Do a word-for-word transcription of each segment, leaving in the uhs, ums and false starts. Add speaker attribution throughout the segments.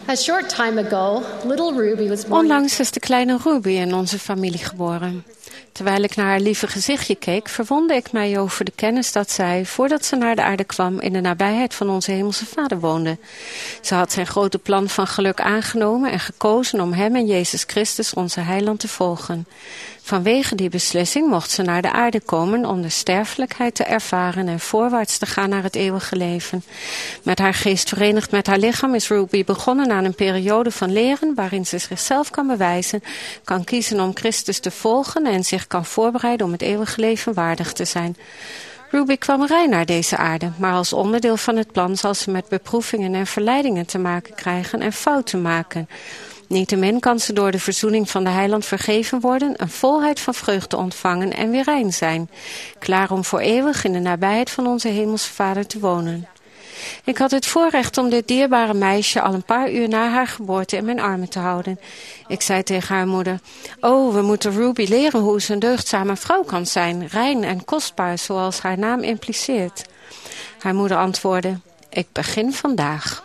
Speaker 1: A short time ago, little Ruby was born.
Speaker 2: Onlangs is de kleine Ruby in onze familie geboren. Terwijl ik naar haar lieve gezichtje keek, verwonderde ik mij over de kennis dat zij, voordat ze naar de aarde kwam, in de nabijheid van onze hemelse Vader woonde. Ze had zijn grote plan van geluk aangenomen en gekozen om hem en Jezus Christus, onze heiland, te volgen. Vanwege die beslissing mocht ze naar de aarde komen om de sterfelijkheid te ervaren en voorwaarts te gaan naar het eeuwige leven. Met haar geest verenigd met haar lichaam is Ruby begonnen aan een periode van leren waarin ze zichzelf kan bewijzen, kan kiezen om Christus te volgen en zich kan voorbereiden om het eeuwige leven waardig te zijn. Ruby kwam rein naar deze aarde, maar als onderdeel van het plan zal ze met beproevingen en verleidingen te maken krijgen en fouten maken. Niettemin kan ze door de verzoening van de heiland vergeven worden, een volheid van vreugde ontvangen en weer rein zijn, klaar om voor eeuwig in de nabijheid van onze hemelse Vader te wonen. Ik had het voorrecht om dit dierbare meisje al een paar uur na haar geboorte in mijn armen te houden. Ik zei tegen haar moeder: "Oh, we moeten Ruby leren hoe ze een deugdzame vrouw kan zijn, rein en kostbaar, zoals haar naam impliceert." Haar moeder antwoordde: "Ik begin vandaag."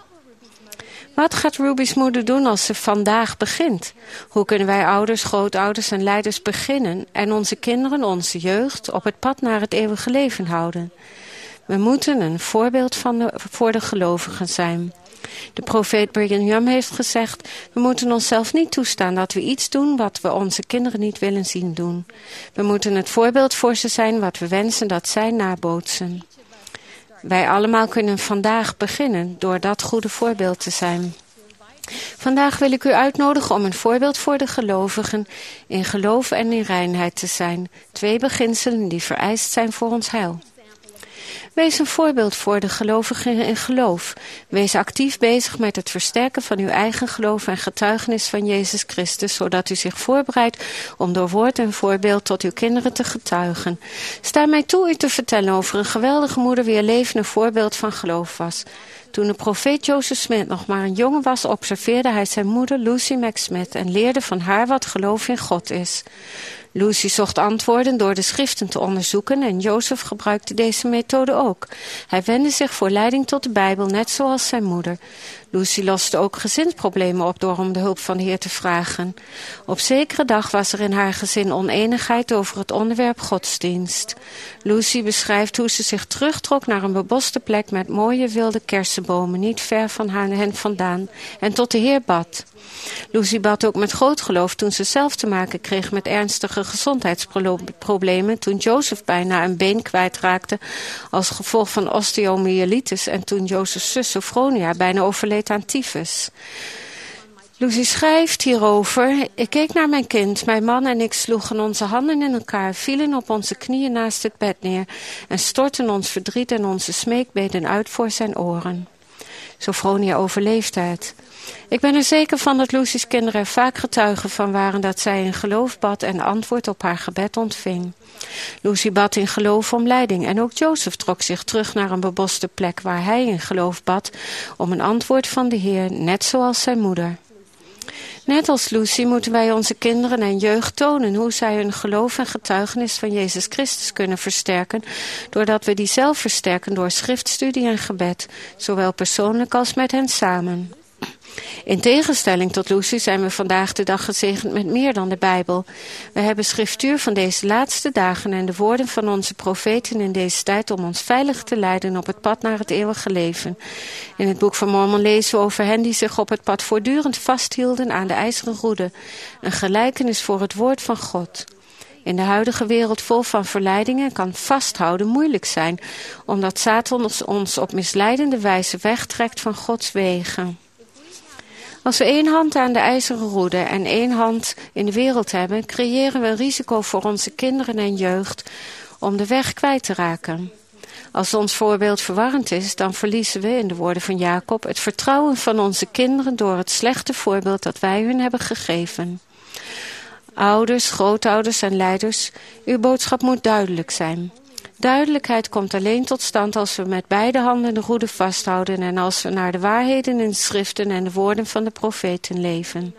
Speaker 2: Wat gaat Ruby's moeder doen als ze vandaag begint? Hoe kunnen wij ouders, grootouders en leiders beginnen en onze kinderen, onze jeugd, op het pad naar het eeuwige leven houden? We moeten een voorbeeld van de, voor de gelovigen zijn. De profeet Brigham Young heeft gezegd: we moeten onszelf niet toestaan dat we iets doen wat we onze kinderen niet willen zien doen. We moeten het voorbeeld voor ze zijn wat we wensen dat zij nabootsen. Wij allemaal kunnen vandaag beginnen door dat goede voorbeeld te zijn. Vandaag wil ik u uitnodigen om een voorbeeld voor de gelovigen in geloof en in reinheid te zijn. Twee beginselen die vereist zijn voor ons heil. Wees een voorbeeld voor de gelovigen in geloof. Wees actief bezig met het versterken van uw eigen geloof en getuigenis van Jezus Christus, zodat u zich voorbereidt om door woord en voorbeeld tot uw kinderen te getuigen. Sta mij toe u te vertellen over een geweldige moeder wier leven een voorbeeld van geloof was. Toen de profeet Joseph Smith nog maar een jongen was, observeerde hij zijn moeder Lucy Mac Smith en leerde van haar wat geloof in God is. Lucy zocht antwoorden door de schriften te onderzoeken en Joseph gebruikte deze methode ook. Hij wendde zich voor leiding tot de Bijbel, net zoals zijn moeder. Lucy loste ook gezinsproblemen op door om de hulp van de Heer te vragen. Op zekere dag was er in haar gezin oneenigheid over het onderwerp godsdienst. Lucy beschrijft hoe ze zich terugtrok naar een beboste plek met mooie wilde kersenbomen, niet ver van haar hen vandaan, en tot de Heer bad. Lucy bad ook met groot geloof toen ze zelf te maken kreeg met ernstige gezondheidsproblemen, toen Joseph bijna een been kwijtraakte als gevolg van osteomyelitis en toen Joseph's zus Sophronia bijna overleed aan tyfus. Lucy schrijft hierover: ik keek naar mijn kind, mijn man en ik sloegen onze handen in elkaar, vielen op onze knieën naast het bed neer en stortten ons verdriet en onze smeekbeden uit voor zijn oren. Sophronia overleefde het. Ik ben er zeker van dat Lucy's kinderen er vaak getuigen van waren dat zij in geloof bad en antwoord op haar gebed ontving. Lucy bad in geloof om leiding en ook Joseph trok zich terug naar een beboste plek waar hij in geloof bad om een antwoord van de Heer, net zoals zijn moeder. Net als Lucy moeten wij onze kinderen en jeugd tonen hoe zij hun geloof en getuigenis van Jezus Christus kunnen versterken, doordat we die zelf versterken door schriftstudie en gebed, zowel persoonlijk als met hen samen. In tegenstelling tot Lucy zijn we vandaag de dag gezegend met meer dan de Bijbel. We hebben schriftuur van deze laatste dagen en de woorden van onze profeten in deze tijd om ons veilig te leiden op het pad naar het eeuwige leven. In het boek van Mormon lezen we over hen die zich op het pad voortdurend vasthielden aan de ijzeren roede, een gelijkenis voor het woord van God. In de huidige wereld vol van verleidingen kan vasthouden moeilijk zijn, omdat Satan ons op misleidende wijze wegtrekt van Gods wegen. Als we één hand aan de ijzeren roede en één hand in de wereld hebben, creëren we een risico voor onze kinderen en jeugd om de weg kwijt te raken. Als ons voorbeeld verwarrend is, dan verliezen we, in de woorden van Jacob, het vertrouwen van onze kinderen door het slechte voorbeeld dat wij hun hebben gegeven. Ouders, grootouders en leiders, uw boodschap moet duidelijk zijn. Duidelijkheid komt alleen tot stand als we met beide handen de roede vasthouden en als we naar de waarheden in de schriften en de woorden van de profeten leven.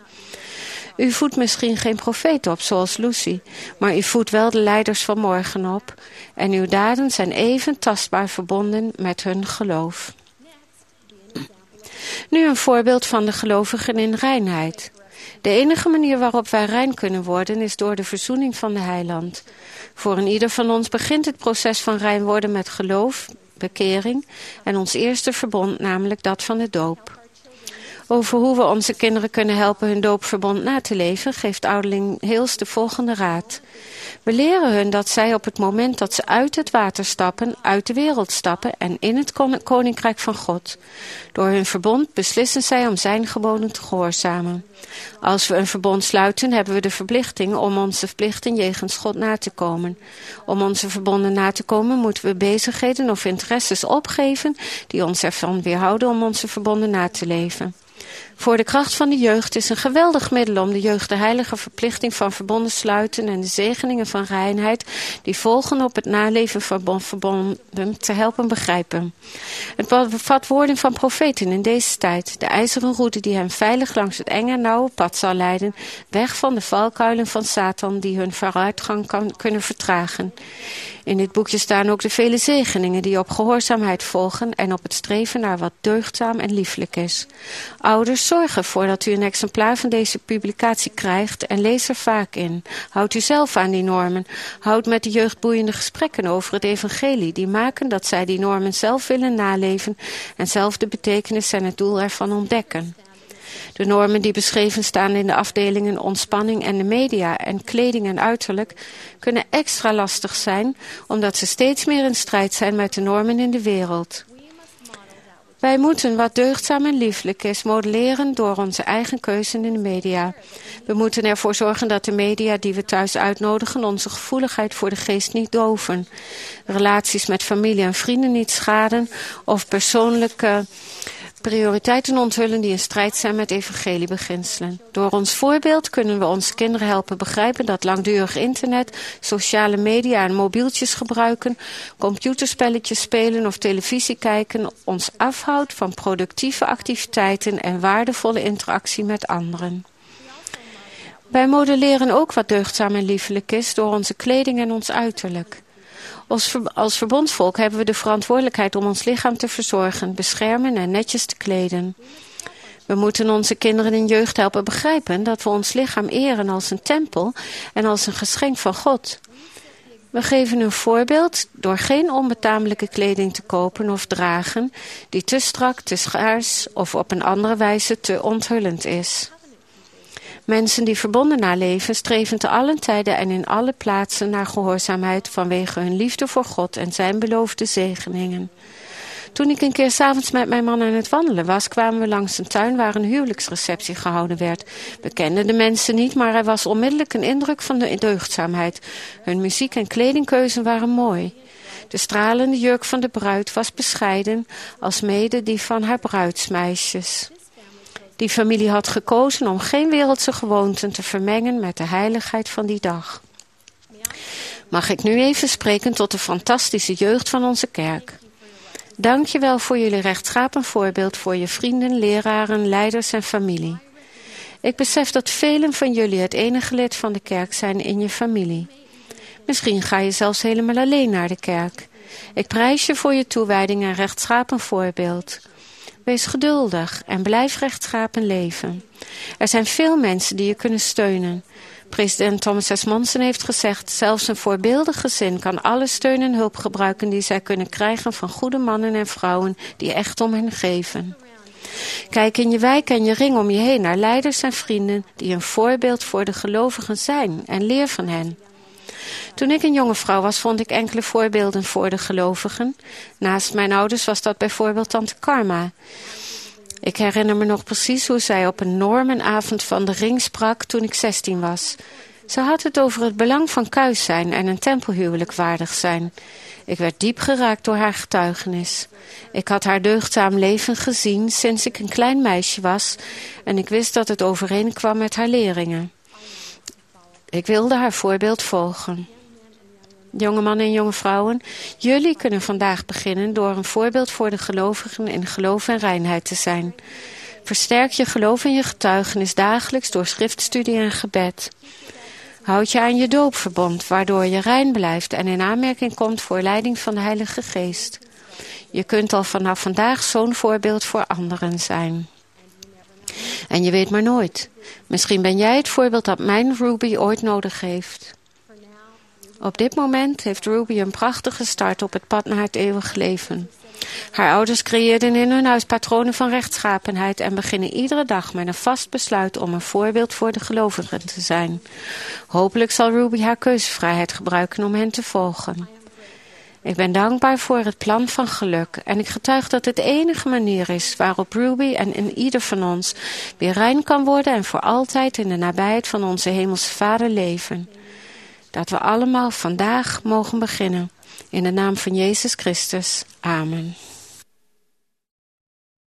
Speaker 2: U voedt misschien geen profeet op, zoals Lucy, maar u voedt wel de leiders van morgen op en uw daden zijn even tastbaar verbonden met hun geloof. Nu een voorbeeld van de gelovigen in reinheid. De enige manier waarop wij rein kunnen worden is door de verzoening van de Heiland. Voor een ieder van ons begint het proces van rein worden met geloof, bekering en ons eerste verbond, namelijk dat van de doop. Over hoe we onze kinderen kunnen helpen hun doopverbond na te leven, geeft ouderling Heels de volgende raad. We leren hun dat zij op het moment dat ze uit het water stappen, uit de wereld stappen en in het koninkrijk van God. Door hun verbond beslissen zij om zijn geboden te gehoorzamen. Als we een verbond sluiten, hebben we de verplichting om onze verplichting jegens God na te komen. Om onze verbonden na te komen, moeten we bezigheden of interesses opgeven die ons ervan weerhouden om onze verbonden na te leven. Voor de kracht van de jeugd is een geweldig middel om de jeugd de heilige verplichting van verbonden sluiten en de zegeningen van reinheid die volgen op het naleven van verbonden te helpen begrijpen. Het bevat woorden van profeten in deze tijd, de ijzeren roede die hen veilig langs het enge en nauwe pad zal leiden, weg van de valkuilen van Satan die hun vooruitgang kan, kunnen vertragen. In dit boekje staan ook de vele zegeningen die op gehoorzaamheid volgen en op het streven naar wat deugdzaam en lieflijk is. Ouders, zorg ervoor dat u een exemplaar van deze publicatie krijgt en lees er vaak in. Houd u zelf aan die normen. Houd met de jeugd boeiende gesprekken over het evangelie die maken dat zij die normen zelf willen naleven en zelf de betekenis en het doel ervan ontdekken. De normen die beschreven staan in de afdelingen ontspanning en de media en kleding en uiterlijk kunnen extra lastig zijn, omdat ze steeds meer in strijd zijn met de normen in de wereld. Wij moeten wat deugdzaam en lieflijk is modelleren door onze eigen keuze in de media. We moeten ervoor zorgen dat de media die we thuis uitnodigen onze gevoeligheid voor de geest niet doven. Relaties met familie en vrienden niet schaden of persoonlijke prioriteiten onthullen die in strijd zijn met evangeliebeginselen. Door ons voorbeeld kunnen we onze kinderen helpen begrijpen dat langdurig internet, sociale media en mobieltjes gebruiken, computerspelletjes spelen of televisie kijken ons afhoudt van productieve activiteiten en waardevolle interactie met anderen. Wij modelleren ook wat deugdzaam en liefelijk is door onze kleding en ons uiterlijk. Als, ver, als verbondsvolk hebben we de verantwoordelijkheid om ons lichaam te verzorgen, beschermen en netjes te kleden. We moeten onze kinderen en jeugd helpen begrijpen dat we ons lichaam eren als een tempel en als een geschenk van God. We geven een voorbeeld door geen onbetamelijke kleding te kopen of dragen die te strak, te schaars of op een andere wijze te onthullend is. Mensen die verbonden naleven streven te allen tijden en in alle plaatsen naar gehoorzaamheid vanwege hun liefde voor God en zijn beloofde zegeningen. Toen ik een keer 's avonds met mijn man aan het wandelen was, kwamen we langs een tuin waar een huwelijksreceptie gehouden werd. We kenden de mensen niet, maar er was onmiddellijk een indruk van de deugdzaamheid. Hun muziek en kledingkeuzen waren mooi. De stralende jurk van de bruid was bescheiden, alsmede die van haar bruidsmeisjes. Die familie had gekozen om geen wereldse gewoonten te vermengen met de heiligheid van die dag. Mag ik nu even spreken tot de fantastische jeugd van onze kerk. Dank je wel voor jullie rechtschapen voorbeeld voor je vrienden, leraren, leiders en familie. Ik besef dat velen van jullie het enige lid van de kerk zijn in je familie. Misschien ga je zelfs helemaal alleen naar de kerk. Ik prijs je voor je toewijding en rechtschapen voorbeeld. Wees geduldig en blijf rechtschapen leven. Er zijn veel mensen die je kunnen steunen. President Thomas S. Monson heeft gezegd, zelfs een voorbeeldig gezin kan alle steun en hulp gebruiken die zij kunnen krijgen van goede mannen en vrouwen die echt om hen geven. Kijk in je wijk en je ring om je heen naar leiders en vrienden die een voorbeeld voor de gelovigen zijn en leer van hen. Toen ik een jonge vrouw was, vond ik enkele voorbeelden voor de gelovigen. Naast mijn ouders was dat bijvoorbeeld tante Karma. Ik herinner me nog precies hoe zij op een normenavond van de ring sprak toen ik zestien was. Ze had het over het belang van kuis zijn en een tempelhuwelijk waardig zijn. Ik werd diep geraakt door haar getuigenis. Ik had haar deugdzaam leven gezien sinds ik een klein meisje was en ik wist dat het overeenkwam met haar leringen. Ik wilde haar voorbeeld volgen. Jonge mannen en jonge vrouwen, jullie kunnen vandaag beginnen door een voorbeeld voor de gelovigen in geloof en reinheid te zijn. Versterk je geloof en je getuigenis dagelijks door schriftstudie en gebed. Houd je aan je doopverbond, waardoor je rein blijft en in aanmerking komt voor leiding van de Heilige Geest. Je kunt al vanaf vandaag zo'n voorbeeld voor anderen zijn. En je weet maar nooit. Misschien ben jij het voorbeeld dat mijn Ruby ooit nodig heeft. Op dit moment heeft Ruby een prachtige start op het pad naar het eeuwige leven. Haar ouders creëerden in hun huis patronen van rechtschapenheid en beginnen iedere dag met een vast besluit om een voorbeeld voor de gelovigen te zijn. Hopelijk zal Ruby haar keuzevrijheid gebruiken om hen te volgen. Ik ben dankbaar voor het plan van geluk en ik getuig dat het de enige manier is waarop Ruby en in ieder van ons weer rein kan worden en voor altijd in de nabijheid van onze Hemelse Vader leven. Dat we allemaal vandaag mogen beginnen. In de naam van Jezus Christus. Amen.